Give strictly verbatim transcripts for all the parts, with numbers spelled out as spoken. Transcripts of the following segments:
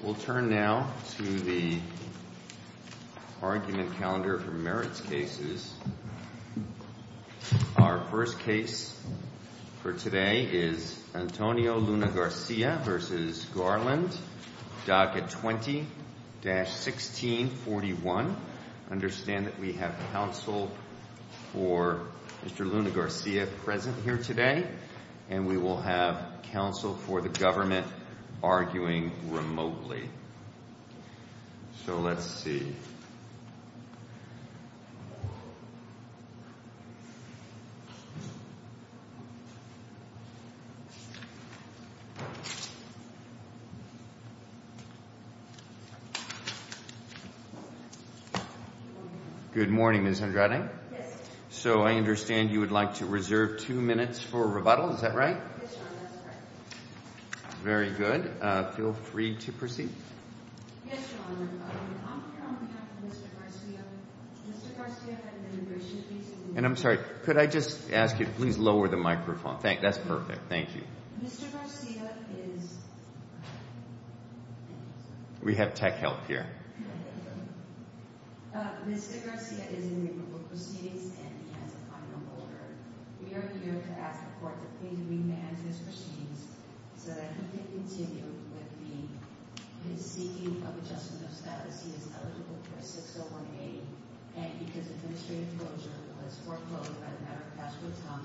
We'll turn now to the argument calendar for merits cases. Our first case for today is Antonio Luna-Garcia v. Garland, docket twenty dash sixteen forty-one. Understand that we have counsel for Mister Luna-Garcia present here today, and we will have counsel for the government arguing remotely. So let's see. Good morning, Miz Andrade. Yes. So I understand you would like to reserve two minutes for rebuttal. Is that right? Yes, Your Honor, that's correct. Very good. Uh, feel free to proceed. Yes, Your Honor. Um, I'm here on behalf of Mister Garcia. Mister Garcia had an immigration case in... And I'm sorry, could I just ask you to please lower the microphone? Thank, that's perfect. Thank you. Mister Garcia is... We have tech help here. Uh, Mister Garcia is in removal proceedings and he has a final order. We are here to ask the court to please remand his proceedings so that he can continue with the his seeking of adjustment of status. He is eligible for a six oh one A, and because administrative closure was foreclosed by the matter of Castro Tum,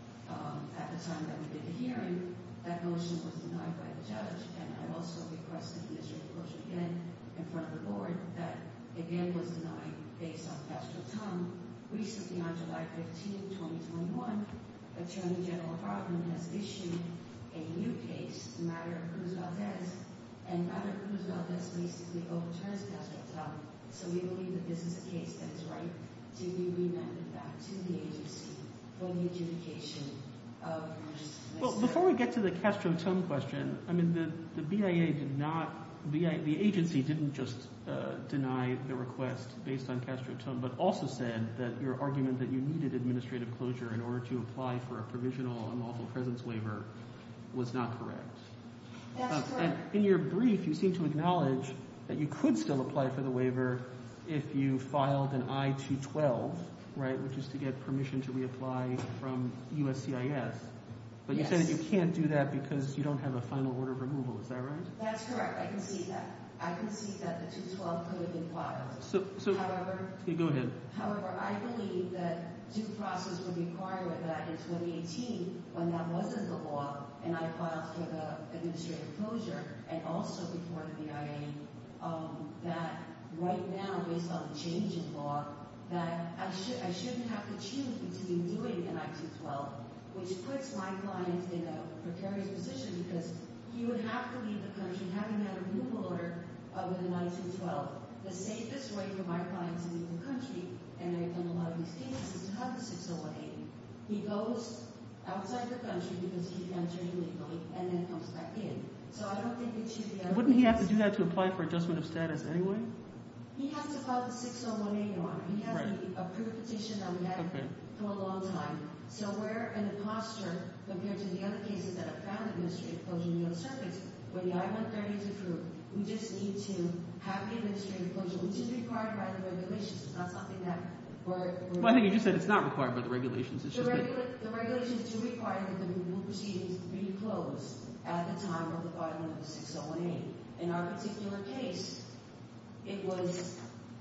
um, at the time that we did the hearing, that motion was denied by the judge, and I also requested administrative closure again in front of the board that again was denied based on Castro Tum. Recently, on July fifteenth, twenty twenty-one, Attorney General Harlan has issued a new case, the matter of Cruz Valdez, and matter of Cruz Valdez basically overturns Castro Tum. So we believe that this is a case that is right to be remanded back to the agency for the adjudication of... Well, before we get to the Castro Tum question, I mean, the, the B I A did not, the, the agency didn't just uh, deny the request based on Castro Tum, but also said that your argument that you needed administrative closure in order to apply for a provisional unlawful presence waiver was not correct. That's uh, correct. And in your brief, you seem to acknowledge that you could still apply for the waiver if you filed an I two twelve, right, which is to get permission to reapply from U S C I S. But you Yes. say that you can't do that because you don't have a final order of removal. Is that right? That's correct. I can see that. I can see that the two twelve could have been filed. So, so However, okay, go ahead. However, I believe that due process would require that in twenty eighteen, when that wasn't the law, and I filed for the administrative closure, and also before the B I A, um, that right now, based on the change in law, that I should I shouldn't have to choose between doing an I two twelve, which puts my client in a precarious position because he would have to leave the country having had a removal order uh, with an I two twelve. The safest way for my client to leave the country, and I've done a lot of these cases, is to have the six oh one A. He goes outside the country because he entered illegally and then comes back in. So I don't think it should be... Wouldn't he have to do that to apply for adjustment of status anyway? He has to file the six oh one A, Your Honor. He has Right. the approved petition that we had Okay. for a long time. So we're an imposter compared to the other cases that have found administrative closure in the other circuits, where the I one thirty is approved. We just need to have the administrative closure, which is required by the regulations. It's not something that we're... we're Well, I think you just said it's not required by the regulations. It's the, just that... regula- the regulations do require that the removal proceedings be closed at the time of the filing of the six oh one A. In our particular case, it was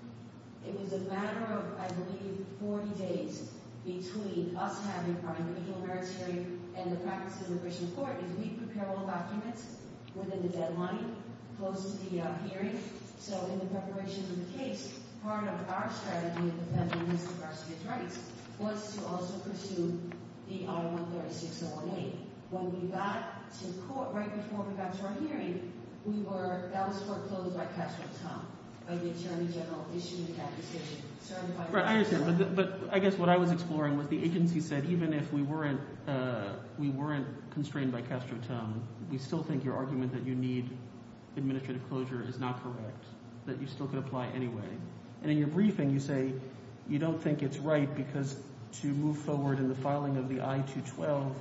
it was a matter of, I believe, forty days between us having our individual merits hearing and the practice of immigration court is we prepare all documents within the deadline, close to the uh, hearing. So in the preparation of the case, part of our strategy of defending Mister Garcia's rights was to also pursue the I one thirty six oh one A. When we got to court, right before we got to our hearing, we were, that was foreclosed by Castro Tum, by the Attorney General issuing that decision. Certified Right, I understand, but, the, but I guess what I was exploring was the agency said even if we weren't uh, we weren't constrained by Castro Tum, we still think your argument that you need administrative closure is not correct, that you still could apply anyway. And in your briefing, you say you don't think it's right because to move forward in the filing of the I two twelve,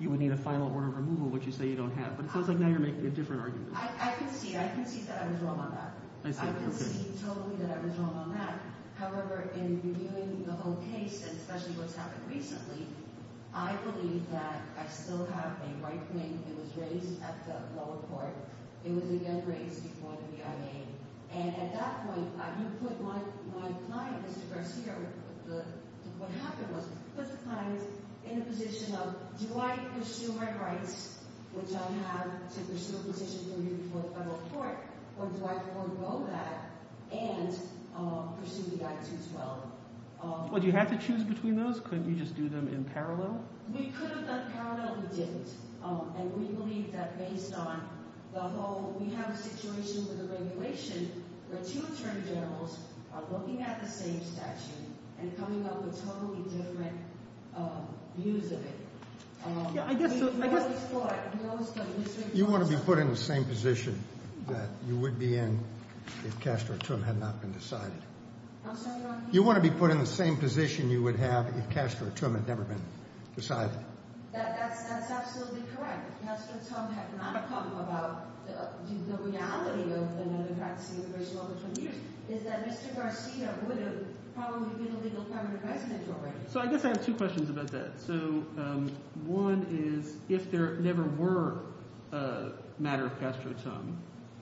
you would need a final order of removal, which you say you don't have. But it sounds like now you're making a different argument. I, I concede. I concede that I was wrong on that. I see. I concede Okay. totally that I was wrong on that. However, in reviewing the whole case, and especially what's happened recently, I believe that I still have a right wing. It was raised at the lower court. It was again raised before the B I A. And at that point, uh, you put my, my client, Mister Garcia, the, the, what happened was put the client in a position of, do I pursue my rights, which I have to pursue a petition for review before the federal court, or do I forego that and uh, pursue the I two twelve? Um, Well, do you have to choose between those? Couldn't you just do them in parallel? We could have done parallel, we didn't. Um, and we believe that based on the whole, we have a situation with a regulation where two attorney generals are looking at the same statute and coming up with totally different uh, views of it. Um, Yeah, I guess we, so. we I guess always thought, we always thought Mister You want to be put in the same position that you would be in if Castro-Tum had not been decided. I'm sorry, Your Honor? You want to be put in the same position you would have if Castro-Tum had never been decided. That, that's, that's absolutely correct. If Castro-Tum had not come about, the, the reality of another practicing immigration law for twenty years is that Mister Garcia would have probably been a legal permanent resident already. So I guess I have two questions about that. So um, one is, if there never were a matter of Castro-Tum,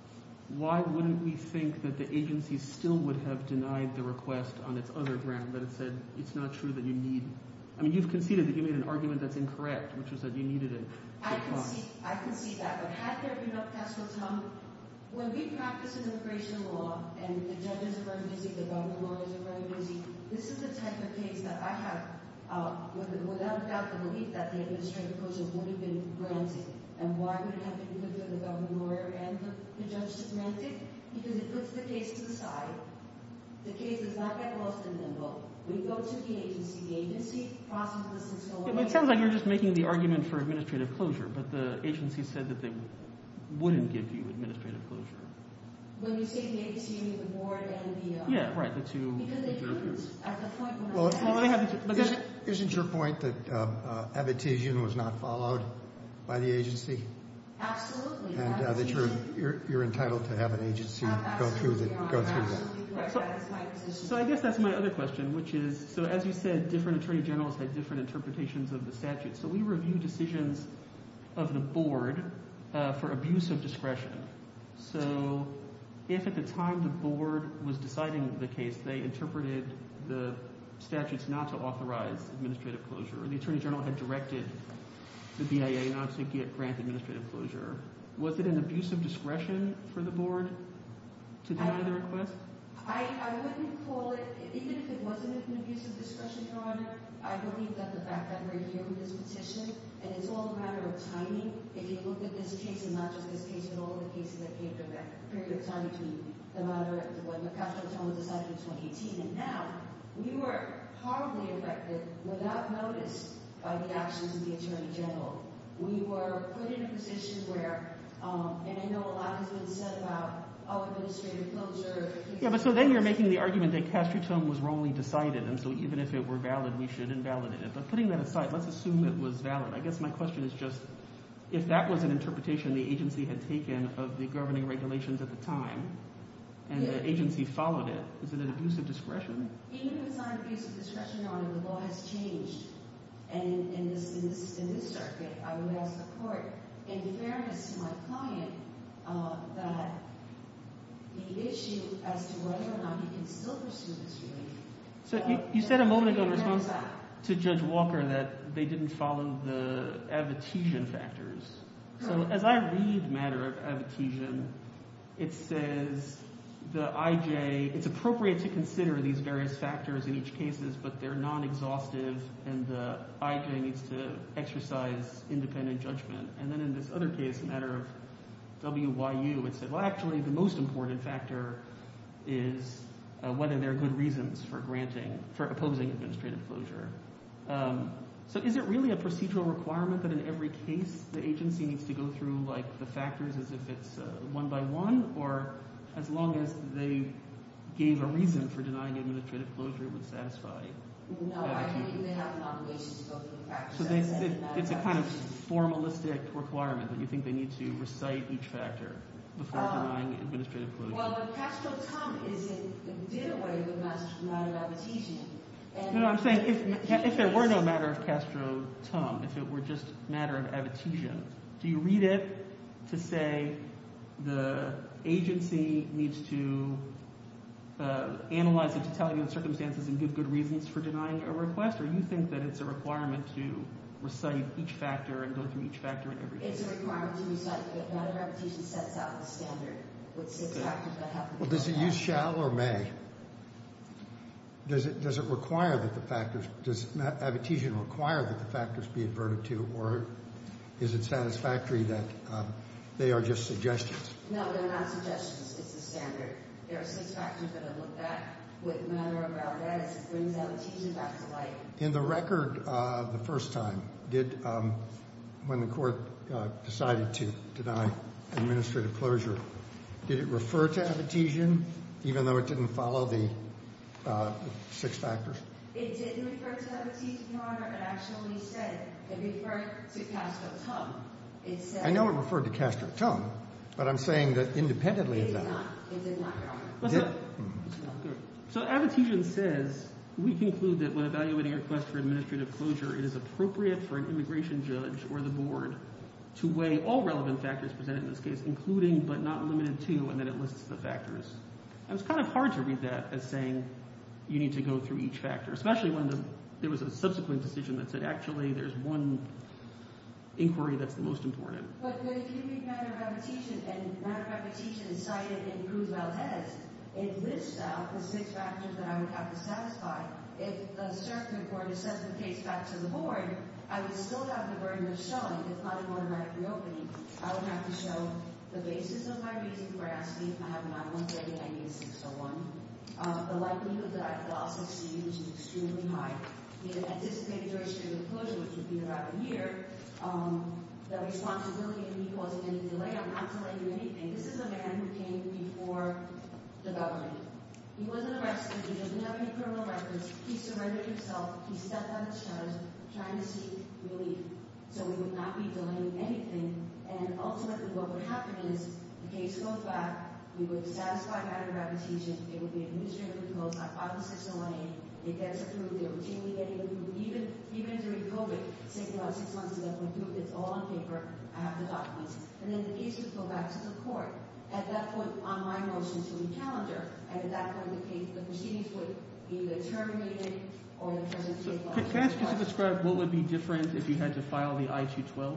why wouldn't we think that the agency still would have denied the request on its other ground, that it said it's not true that you need – I mean, you've conceded that you made an argument that's incorrect, which was that you needed it. I can see, I can see that. But had there been no Castro-Tum, when we practice in immigration law and the judges are very busy, the government lawyers are very busy, this is the type of case that I have, uh, with, without a doubt, the belief that the administrative closure would have been granted. And why would it have been good for the government lawyer and the, the judge to grant it? Because it puts the case to the side. The case does not get lost in limbo. We go to the agency. The agency processes this until Yeah, but it sounds like you're just making the argument for administrative closure, but the agency said that they wouldn't give you administrative closure. When you say the agency, you mean the board and the... Uh, Yeah, right, the two... Because they couldn't. At the point when Well, I... Well, they have the two, but Isn't, isn't your point that uh, uh, Abitizian was not followed by the agency? Absolutely. And uh, that you're, you're you're entitled to have an agency go through the go through that. So, that is my position. So I guess that's my other question, which is, so as you said, different attorney generals had different interpretations of the statute. So we review decisions of the board uh, for abuse of discretion. So if at the time the board was deciding the case, they interpreted the statutes not to authorize administrative closure, or the attorney general had directed the B I A not to get grant administrative closure, was it an abuse of discretion for the board to deny I, the request? I, I wouldn't call it, even if it wasn't an abuse of discretion, Your Honor, I believe that the fact that we're here with this petition, and it's all a matter of timing. If you look at this case, and not just this case, but all of the cases that came during that period of time between the matter of when Castro-Tum was decided in twenty eighteen and now, we were horribly affected without notice by the actions of the Attorney General. We were put in a position where, um, and I know a lot has been said about, oh, administrative closure. Yeah, but so then you're making the argument that Castro-Tum was wrongly decided, and so even if it were valid, we should invalidate it. But putting that aside, let's assume it was valid. I guess my question is just, if that was an interpretation the agency had taken of the governing regulations at the time, and Yeah. the agency followed it, is it an abuse of discretion? Even if it's not an abuse of discretion, Your Honor, the law has changed. And in, in, this, in, this, in this circuit, I would ask the court, in fairness to my client, uh, that the issue as to whether or not he can still pursue this relief. So uh, you, you said a moment ago in that- response to Judge Walker that they didn't follow the Abitizian factors. So as I read matter of Abitizian, it says the I J, it's appropriate to consider these various factors in each cases, but they're non-exhaustive, and the I J needs to exercise independent judgment. And then in this other case, a matter of W Y U, it said, well, actually, the most important factor is uh, whether there are good reasons for granting, for opposing administrative closure. Um, so is it really a procedural requirement that in every case the agency needs to go through like the factors as if it's uh, one by one, or as long as they gave a reason for denying administrative closure, it would satisfy No, I believe they have an obligation to go through the factors. So they, it, it's a kind of formalistic requirement that you think they need to recite each factor before uh, denying administrative closure. Well, but Castro-Tum is in, it did away with matter of advocation. No, no, I'm saying if if there were no matter of Castro-Tum, if it were just matter of advocation, do you read it to say the agency needs to uh, analyze the totality of the circumstances and give good reasons for denying a request, or you think that it's a requirement to recite each factor and go through each factor in every case? It's a requirement to recite. Matter of advocation sets out the standard with six okay. factors that have to be. Well, does it use shall or may? Does it does it require that the factors, does advocation require that the factors be adverted to, or is it satisfactory that um, they are just suggestions? No, they're not suggestions. It's the standard. There are six factors that are looked at. With matter of Valdez, it brings advocation back to life. In the record, uh, the first time, did um, when the court uh, decided to deny administrative closure, did it refer to advocation, even though it didn't follow the Uh, six factors? It didn't refer to advocation, Your Honor. It actually said it referred to Castro-Tum. It said. I know it referred to Castro-Tum, but I'm saying that independently it of that. It did not. It did not, Your Honor. Well, so, mm-hmm. so advocation says, we conclude that when evaluating a request for administrative closure, it is appropriate for an immigration judge or the board to weigh all relevant factors presented in this case, including but not limited to, and then it lists the factors. And it's kind of hard to read that as saying you need to go through each factor, especially when the, there was a subsequent decision that said actually there's one inquiry that's the most important. But, but if you read matter of advocation, and matter of advocation is cited in Cruz-Valdez, it lists out the six factors that I would have to satisfy. If the circuit were to send the case back to the board, I would still have the burden of showing, it's not an automatic reopening, I would have to show the basis of my reason for asking. I have an I one thirty, I need a six oh one. Uh, the likelihood that I'll succeed, which is extremely high. The anticipated duration of the closure, which would be about a year. Um, the responsibility of me causing any delay. I'm not delaying anything. This is a man who came before the government. He wasn't arrested. He doesn't have any criminal records. He surrendered himself. He stepped out of the shadows trying to seek relief. So we would not be delaying anything. And ultimately what would happen is the case goes back. We would satisfy matter of advocation. It would be administratively closed. I filed the six oh one A. It gets approved. They're routinely getting approved. Even even during COVID, it's taking about six months to get approved. It's all on paper. I have the documents. And then the case would go back to the court. At that point, on my motion to recalendar, and at that point, the case, the proceedings would either terminate it or the present case. Can, can I ask you to describe what would be different if you had to file the I two twelve?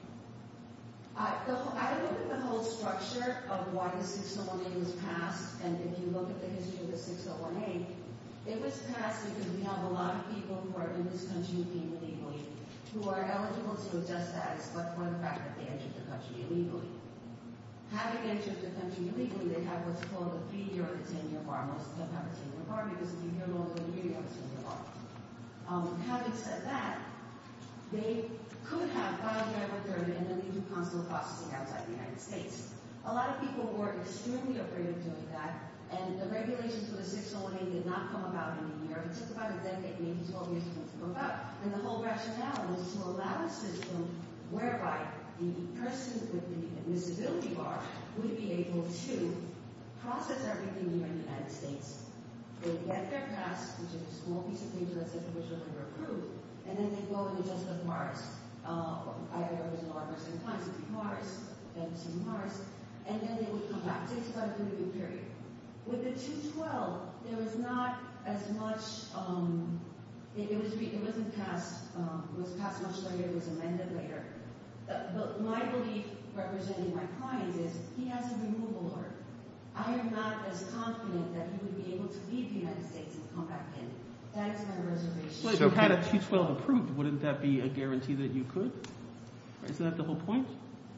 Uh, the, I look at the whole structure of why the six oh one A was passed, and if you look at the history of the six oh one A, it was passed because we have a lot of people who are in this country who came illegally, who are eligible to adjust status, but for the fact that they entered the country illegally. Having entered the country illegally, they have what's called a three-year or a ten-year bar. Most of them have a ten-year bar because if you're here longer than a year, you have a ten-year bar. Um, having said that, they could have filed their return and then they do consular processing outside the United States. A lot of people were extremely afraid of doing that, and the regulations for the six oh one A did not come about in a year. It took about a decade, maybe twelve years for them to come about. And the whole rationale was to allow a system whereby the person with the admissibility bar would be able to process everything here in the United States. They get their pass, which is a small piece of paper that says originally they were approved, and then they go and adjust the bars. Uh, I represent our person clients, Mars, then some Mars, and then they would come back. It takes about a three-week period. With the two twelve, there was not as much. Um, it, it was re, it wasn't passed. Um, it was passed much later. It was amended later. Uh, but my belief, representing my clients, is he has a removal order. I am not as confident that he would be able to leave the United States and come back in. That is my reservation. Well, if you had a two twelve approved, wouldn't that be a guarantee that you could? Isn't that the whole point?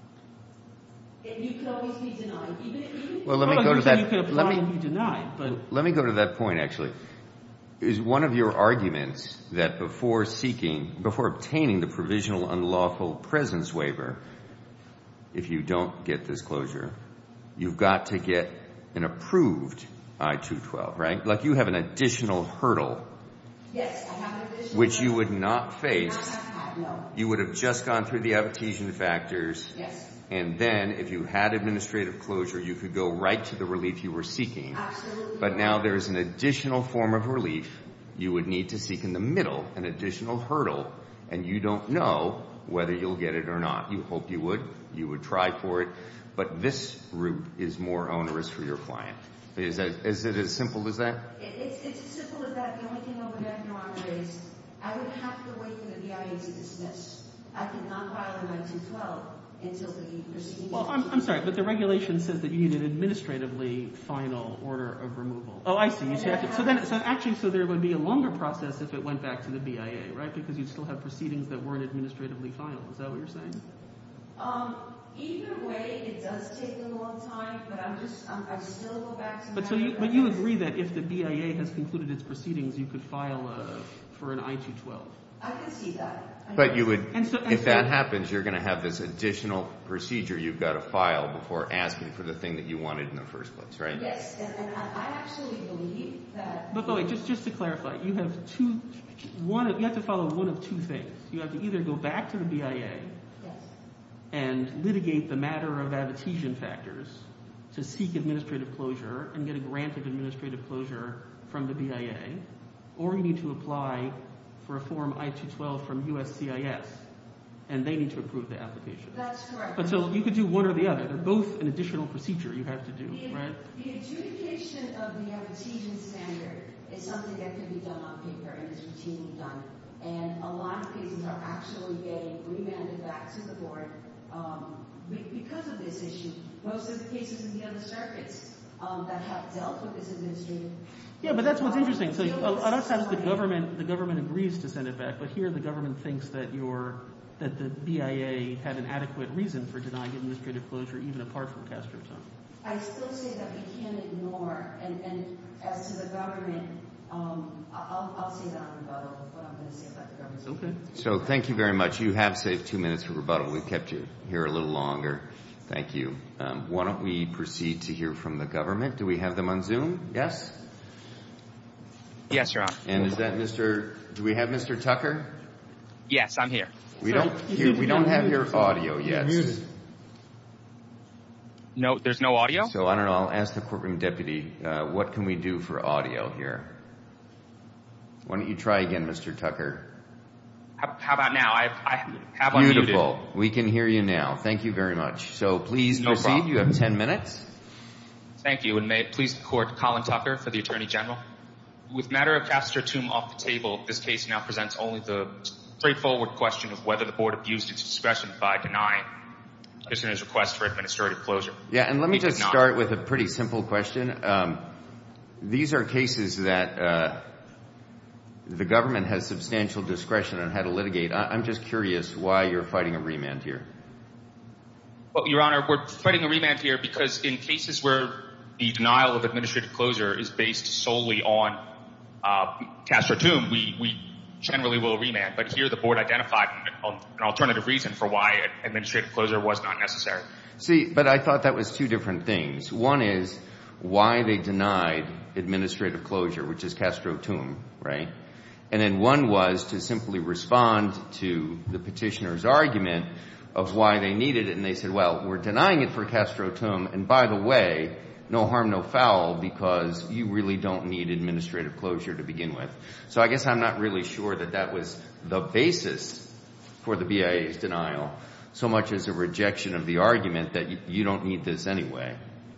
It, you could always be denied. Even, even well, let me well, go to that. You could apply let me and be denied, but let me go to that point. Actually, is one of your arguments that before seeking, before obtaining the provisional unlawful presence waiver, if you don't get this closure, you've got to get an approved I two twelve, right? Like you have an additional hurdle Yes, I have an additional. Which you would not face. I have had, no. You would have just gone through the adhesion factors. Yes. And then, if you had administrative closure, you could go right to the relief you were seeking. Absolutely. But now there's an additional form of relief you would need to seek in the middle, an additional hurdle, and you don't know whether you'll get it or not. You hope you would. You would try for it. But this route is more onerous for your client. Is, that, is it as simple as that? It, it's, it's as simple as that. The only thing I would add, Your Honor, is I would have to wait for the B I A to dismiss. I cannot file a nine two twelve until the proceeding. Well, I'm, I'm sorry, but the regulation says that you need an administratively final order of removal. Oh, I see. You see, so then, so actually, so there would be a longer process if it went back to the B I A, right? Because you'd still have proceedings that weren't administratively final. Is that what you're saying? Um, either way, it does take a long time, but I'm just, I'm, I still go back to. But so you, but you agree that if the B I A has concluded its proceedings, you could file a, for an I two twelve. I can see that. But you would, and so, and if so, that happens, you're going to have this additional procedure you've got to file before asking for the thing that you wanted in the first place, right? Yes, and, and I, I actually believe that. But, but wait, just just to clarify, you have two, one. You have to follow one of two things. You have to either go back to the B I A. Yes. And litigate the matter of adhesion factors to seek administrative closure and get a grant of administrative closure from the B I A, or you need to apply for a Form I two twelve from U S C I S, and they need to approve the application. That's correct. But so you could do one or the other. They're both an additional procedure you have to do, the, right? The adjudication of the adhesion standard is something that can be done on paper and is routinely done. And a lot of cases are actually getting remanded back to the board um, because of this issue. Most of the cases in the other circuits um, that have dealt with this administrative. Yeah, but that's what's interesting. So a lot of times the government the government agrees to send it back, but here the government thinks that your that the B I A had an adequate reason for denying administrative closure, even apart from Castro-Tum. I still say that we can't ignore, and, and as to the government, um, I'll, I'll say that on rebuttal, what I'm going to say about the government. Okay. So thank you very much. You have saved two minutes for rebuttal. We've kept you here a little longer. Thank you. Um, why don't we proceed to hear from the government? Do we have them on Zoom? Yes? Yes, Your Honor. And is that Mister Do we have Mister Tucker? Yes, I'm here. We Sorry, don't. you Hear, seem we to don't be have muted. your audio yet. You're muted. No, there's no audio? So I don't know. I'll ask the courtroom deputy. Uh, what can we do for audio here? Why don't you try again, Mister Tucker? How, how about now? I, I have Beautiful. unmuted. We can hear you now. Thank you very much. So please No proceed. problem. You have ten minutes. Thank you, and may it please the Court, Colin Tucker for the Attorney General. With matter of Castro-Tum off the table, this case now presents only the straightforward question of whether the Board abused its discretion by denying petitioner's request for administrative closure. Yeah, and let me We did just not. start with a pretty simple question. Um, these are cases that uh, the government has substantial discretion on how to litigate. I- I'm just curious why you're fighting a remand here. Well, Your Honor, we're fighting a remand here because in cases where the denial of administrative closure is based solely on uh, Castro-Tum, we, we generally will remand. But here the Board identified an, an alternative reason for why administrative closure was not necessary. See, but I thought that was two different things. One is why they denied administrative closure, which is Castro-Tum, right? And then one was to simply respond to the petitioner's argument of why they needed it. And they said, well, we're denying it for Castro-Tum, and by the way, no harm, no foul, because you really don't need administrative closure to begin with. So I guess I'm not really sure that that was the basis for the B I A's denial, so much as a rejection of the argument that you, you don't need this anyway.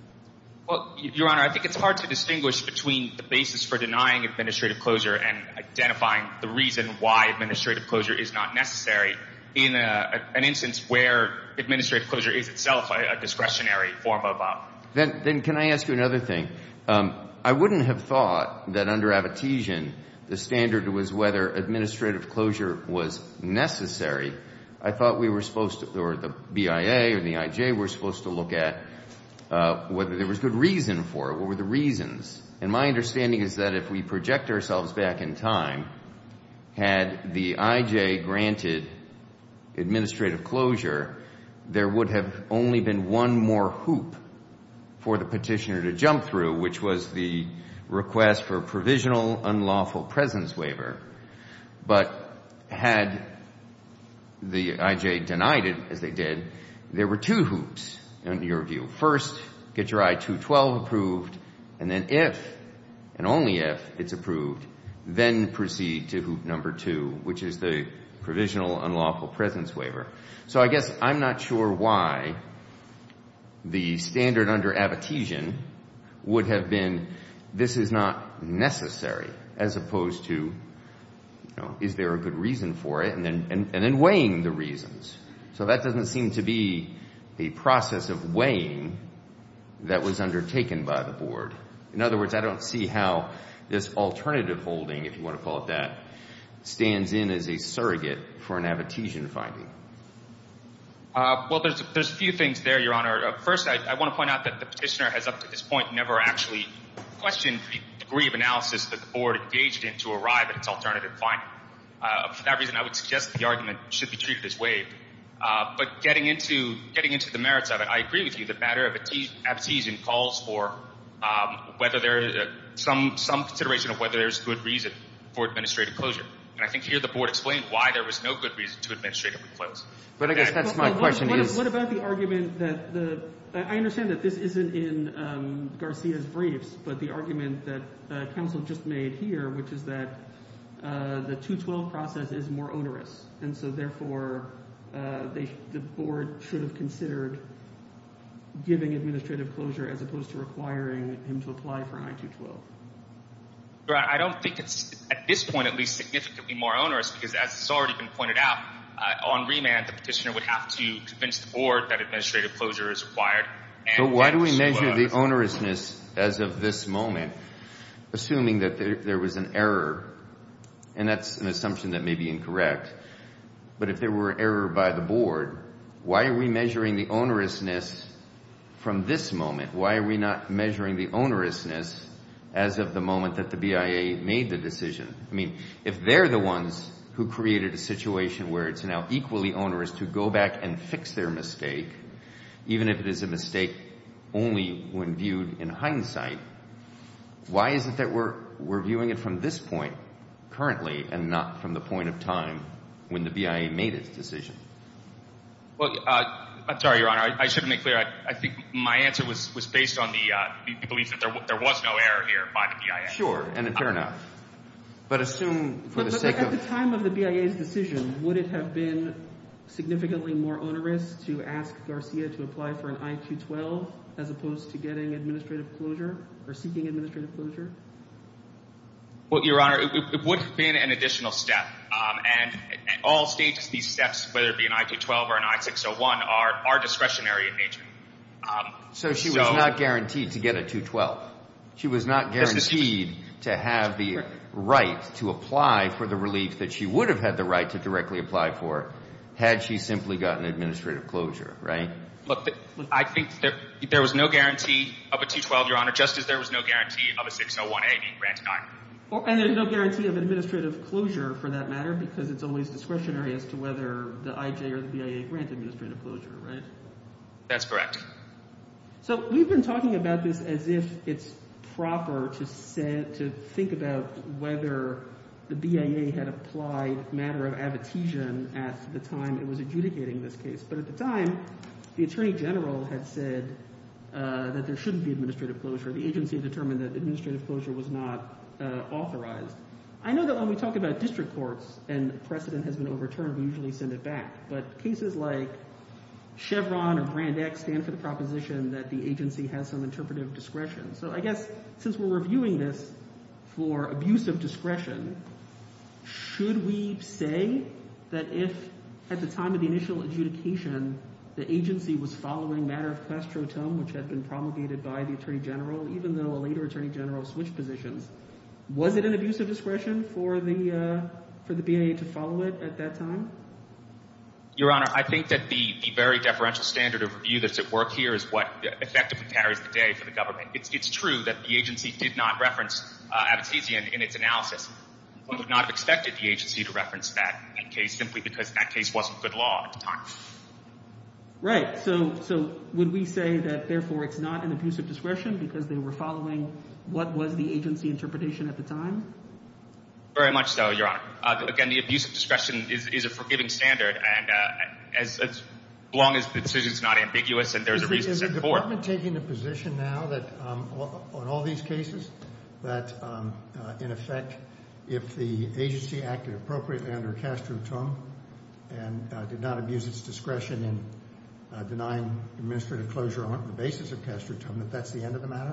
Well, Your Honor, I think it's hard to distinguish between the basis for denying administrative closure and identifying the reason why administrative closure is not necessary in a, an instance where administrative closure is itself a, a discretionary form of uh, Then, then can I ask you another thing? Um, I wouldn't have thought that under Avitesian the standard was whether administrative closure was necessary. I thought we were supposed to, or the B I A or the I J were supposed to look at uh, whether there was good reason for it. What were the reasons? And my understanding is that if we project ourselves back in time, had the I J granted administrative closure, there would have only been one more hoop for the petitioner to jump through, which was the request for a provisional unlawful presence waiver. But had the I J denied it, as they did, there were two hoops, in your view. First, get your I two twelve approved, and then if, and only if, it's approved, then proceed to hoop number two, which is the provisional unlawful presence waiver. So I guess I'm not sure why the standard under Abtesian would have been this is not necessary, as opposed to, you know, is there a good reason for it, and then and, and then weighing the reasons. So that doesn't seem to be a process of weighing that was undertaken by the board. In other words, I don't see how this alternative holding, if you want to call it that, stands in as a surrogate for an Abtesian finding. Uh, well, there's there's a few things there, Your Honor. Uh, first, I, I want to point out that the petitioner has up to this point never actually questioned the degree of analysis that the board engaged in to arrive at its alternative finding. Uh, for that reason, I would suggest the argument should be treated as waived. Uh, but getting into getting into the merits of it, I agree with you. The matter of Abtesian calls for um, whether there uh, some some consideration of whether there's good reason for administrative closure. And I think here the board explained why there was no good reason to administratively close. But I guess that's well, my well, question what, is... What about the argument that the – I understand that this isn't in um, Garcia's briefs, but the argument that uh, counsel just made here, which is that uh, the two twelve process is more onerous, and so therefore uh, they, the board should have considered giving administrative closure as opposed to requiring him to apply for an I two twelve. I don't think it's, at this point at least, significantly more onerous because, as has already been pointed out, uh, on remand the petitioner would have to convince the board that administrative closure is required. And, so why do we to, measure uh, the onerousness as of this moment, assuming that there, there was an error, and that's an assumption that may be incorrect, but if there were an error by the board, why are we measuring the onerousness from this moment? Why are we not measuring the onerousness as of the moment that the B I A made the decision? I mean, if they're the ones who created a situation where it's now equally onerous to go back and fix their mistake, even if it is a mistake only when viewed in hindsight, why is it that we're, we're viewing it from this point currently and not from the point of time when the B I A made its decision? Well, uh, I'm sorry, Your Honor. I, I should have made clear. I, I think my answer was, was based on the, uh, the belief that there, there was no error here by the B I A. Sure, and fair enough. But assume, for but, the but, sake but of... at the time of the B I A's decision, would it have been significantly more onerous to ask Garcia to apply for an I two twelve as opposed to getting administrative closure or seeking administrative closure? Well, Your Honor, it, it would have been an additional step. Um, and at all stages, these steps, whether it be an I two twelve or an I six oh one, are, are discretionary in nature. Um, so she so, was not guaranteed to get a two twelve. She was not guaranteed to have the right to apply for the relief that she would have had the right to directly apply for had she simply gotten administrative closure, right? Look, I think there, there was no guarantee of a two twelve, Your Honor, just as there was no guarantee of a six oh one A being granted either. Or, and there's no guarantee of administrative closure, for that matter, because it's always discretionary as to whether the I J or the B I A grant administrative closure, right? That's correct. So we've been talking about this as if it's proper to say, to think about whether the B I A had applied matter of Abtesian at the time it was adjudicating this case. But at the time, the Attorney General had said uh, that there shouldn't be administrative closure. The agency had determined that administrative closure was not uh, authorized. I know that when we talk about district courts and precedent has been overturned, we usually send it back. But cases like Chevron or Brand X stand for the proposition that the agency has some interpretive discretion. So I guess since we're reviewing this for abuse of discretion, should we say that if at the time of the initial adjudication the agency was following matter of Castro Tome, which had been promulgated by the Attorney General, even though a later Attorney General switched positions, was it an abuse of discretion for the uh, for the B I A to follow it at that time? Your Honor, I think that the, the very deferential standard of review that's at work here is what effectively carries the day for the government. It's, it's true that the agency did not reference uh, Abtesian in its analysis. One would not have expected the agency to reference that, that case simply because that case wasn't good law at the time. Right. So, so would we say that, therefore, it's not an abuse of discretion because they were following what was the agency interpretation at the time? Very much so, Your Honor. Uh, again, the abuse of discretion is, is a forgiving standard, and uh, as, as long as the decision is not ambiguous and there's is a reason the, set Is the forth. department taking the position now that um, on all these cases that, um, uh, in effect, if the agency acted appropriately under Castro-Tum and uh, did not abuse its discretion in uh, denying administrative closure on the basis of Castro-Tum, that that's the end of the matter?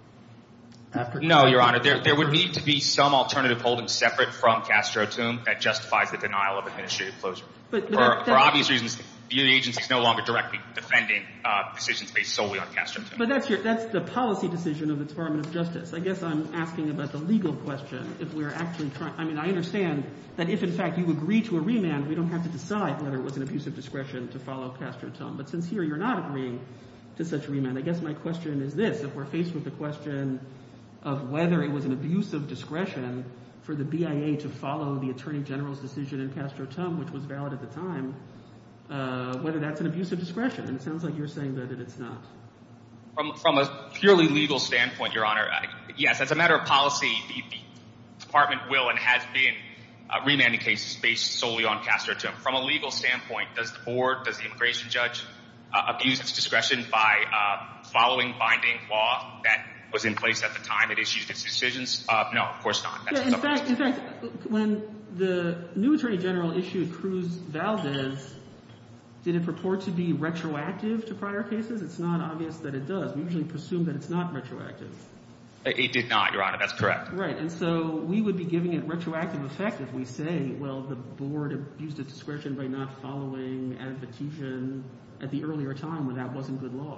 After No, Your Honor. There, there would need to be some alternative holding separate from Castro-Tum that justifies the denial of administrative closure. But, but for, that, for obvious reasons, the agency is no longer directly defending uh, decisions based solely on Castro-Tum. But that's your, that's the policy decision of the Department of Justice. I guess I'm asking about the legal question. If we're actually trying, I mean, I understand that if in fact you agree to a remand, we don't have to decide whether it was an abuse of discretion to follow Castro-Tum. But since here you're not agreeing to such a remand, I guess my question is this: if we're faced with the question of whether it was an abuse of discretion for the B I A to follow the Attorney General's decision in Castro-Tum, which was valid at the time, uh, whether that's an abuse of discretion. And it sounds like you're saying that it's not. From, from a purely legal standpoint, Your Honor, I, yes, as a matter of policy, the, the Department will and has been uh, remanding cases based solely on Castro-Tum. From a legal standpoint, does the board, does the immigration judge uh, abuse its discretion by uh, following binding law that was in place at the time it issued its decisions? Uh, no, of course not. That's yeah, in fact, in fact, when the new Attorney General issued Cruz Valdez, did it purport to be retroactive to prior cases? It's not obvious that it does. We usually presume that it's not retroactive. It did not, Your Honor. That's correct. Right, and so we would be giving it retroactive effect if we say, well, the board abused its discretion by not following advocation at the earlier time when that wasn't good law.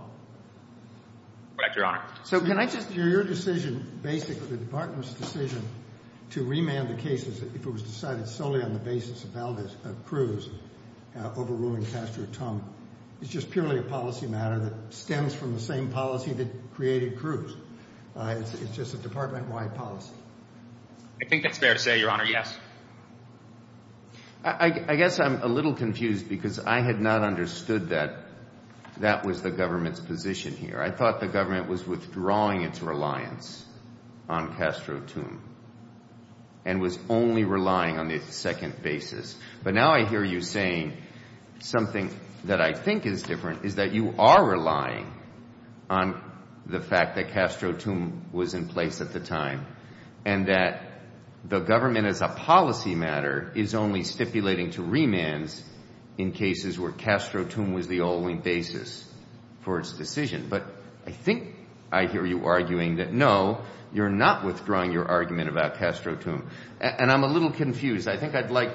Correct, Your Honor. So can I just... Your, your decision, basically, the Department's decision to remand the cases, if it was decided solely on the basis of Valdez, of Cruz, uh, overruling Castro-Tum, is just purely a policy matter that stems from the same policy that created Cruz. Uh, it's, it's just a department-wide policy. I think that's fair to say, Your Honor, yes. I, I guess I'm a little confused because I had not understood that that was the government's position here. I thought the government was withdrawing its reliance on Castro-Tum and was only relying on the second basis. But now I hear you saying something that I think is different, is that you are relying on the fact that Castro-Tum was in place at the time and that the government as a policy matter is only stipulating to remands in cases where Castro-Tum was the only basis for its decision. But I think I hear you arguing that, no, you're not withdrawing your argument about Castro-Tum. And I'm a little confused. I think I'd like,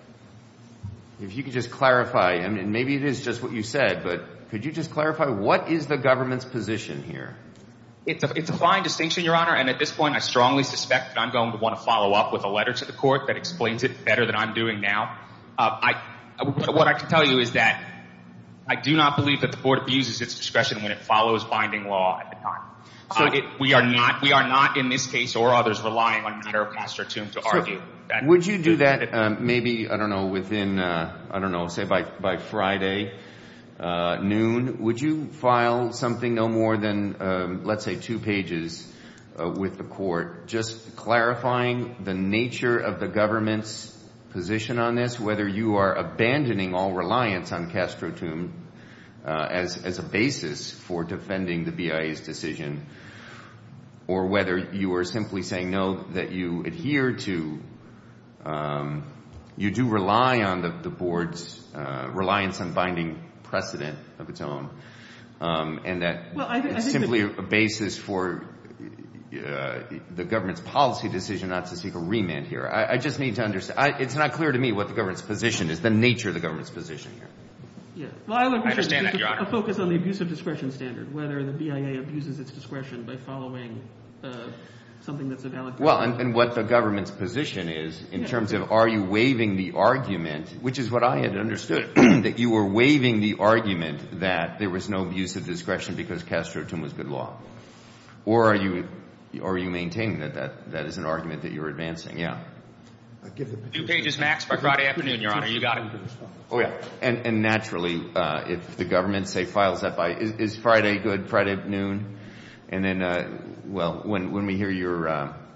if you could just clarify, I mean, maybe it is just what you said, but could you just clarify what is the government's position here? It's a, it's a fine distinction, Your Honor, and at this point I strongly suspect that I'm going to want to follow up with a letter to the court that explains it better than I'm doing now. Uh, I What I can tell you is that I do not believe that the board abuses its discretion when it follows binding law at the time. So uh, it, we are not, we are not in this case or others relying on the matter of Castro-Tum to so argue that. Would you do that um, maybe, I don't know, within, uh, I don't know, say by, by Friday uh, noon? Would you file something no more than, um, let's say, two pages uh, with the court, just clarifying the nature of the government's position on this, whether you are abandoning all reliance on Castro-Tum uh, as, as a basis for defending the B I A's decision, or whether you are simply saying no, that you adhere to, um, you do rely on the, the board's uh, reliance on binding precedent of its own, um, and that well, I th- it's I think simply that- a basis for Uh, the government's policy decision not to seek a remand here. I, I just need to understand. I, it's not clear to me what the government's position is, the nature of the government's position here. Yeah. Well, I would I understand that, a, Your Honor. a focus on the abuse of discretion standard, whether the B I A abuses its discretion by following uh, something that's a valid. Well, and, and what the government's position is in yeah. terms of are you waiving the argument, which is what I had understood, that you were waiving the argument that there was no abuse of discretion because Castro-Tum was good law, or are you Or are you maintaining that, that that is an argument that you're advancing? Yeah. Uh, give the Two pages max by Friday afternoon, Your Honor. You got it. Oh, yeah. And, and naturally, uh, if the government, say, files that by, is, is Friday good, Friday noon? And then, uh, well, when, when we hear your, uh,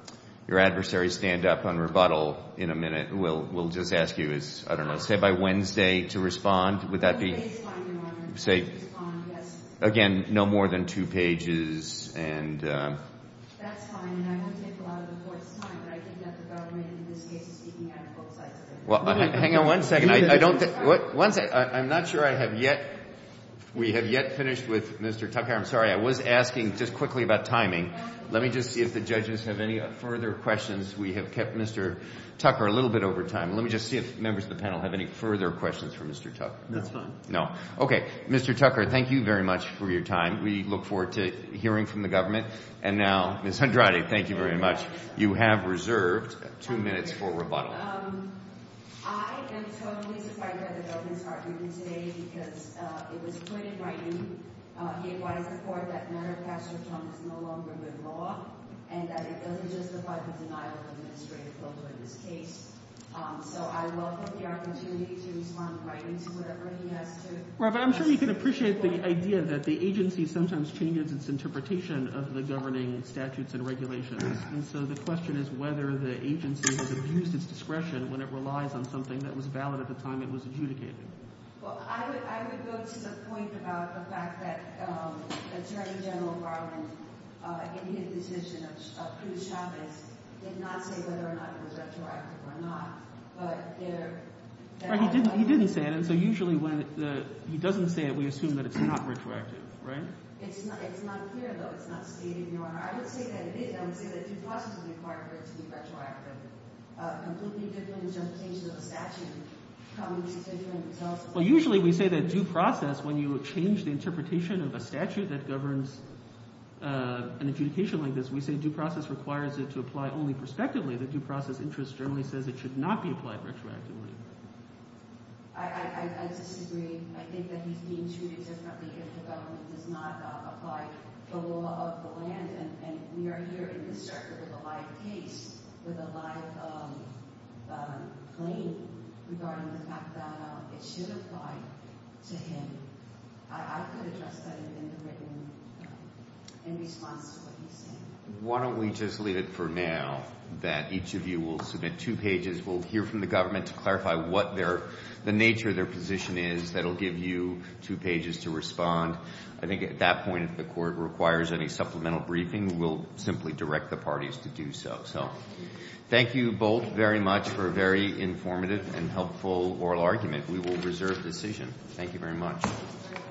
your adversary stand up on rebuttal in a minute, we'll we'll just ask you, is, I don't know, say by Wednesday to respond. Would that be? Wednesday is fine, Your Honor. Say, Respond, yes. again, no more than two pages, and uh, That's fine, and I won't take a lot of the court's time, but I think that the government in this case is speaking out of both sides of it. well, uh, hang on one second. I, I don't think. What? One sec. I, I'm not sure I have yet. We have yet finished with Mister Tucker. I'm sorry. I was asking just quickly about timing. Let me just see if the judges have any further questions. We have kept Mister Tucker a little bit over time. Let me just see if members of the panel have any further questions for Mister Tucker. That's fine. No. Okay. Mister Tucker, thank you very much for your time. We look forward to hearing from the government. And now, Miz Andrade, thank you very much. You have reserved two minutes for rebuttal. Um, I am totally surprised by the government's argument today because uh, it was put in writing. Uh, he advised the court that matter of Castro-Tum is no longer good law and that it doesn't justify the denial of administrative closure in this case. Um, so I welcome the opportunity to respond in writing to whatever he has to. Right, but I'm sure you can appreciate the idea that the agency sometimes changes its interpretation of the governing statutes and regulations. And so the question is whether the agency has abused its discretion when it relies on something that was valid at the time it was adjudicated. Well, I would I would go to the point about the fact that um, Attorney General Garland, uh, in his decision of uh, Cruz Chavez, did not say whether or not it was retroactive or not. But there, Right, he didn't. He didn't say it, and so usually when the, he doesn't say it, we assume that it's not retroactive, right? It's not. It's not clear though. It's not stated, Your Honor. I would say that it is. I would say that due process is required for it to be retroactive. Uh, completely different interpretation of the statute. Well, usually we say that due process, when you change the interpretation of a statute that governs uh, an adjudication like this, we say due process requires it to apply only prospectively. The due process interest generally says it should not be applied retroactively. I, I, I disagree. I think that he's being treated differently if the government does not uh, apply the law of the land. And, and we are here in this circuit with a live case, with a live um, uh, claim regarding the fact that uh, it should apply to him. I, I could address that in, in the written, uh, in response to what he's saying. Why don't we just leave it for now that each of you will submit two pages. We'll hear from the government to clarify what their, the nature of their position is. That'll give you two pages to respond. I think at that point, if the court requires any supplemental briefing, we'll simply direct the parties to do so. So thank you both very much for a very informative and helpful oral argument. We will reserve decision. Thank you very much.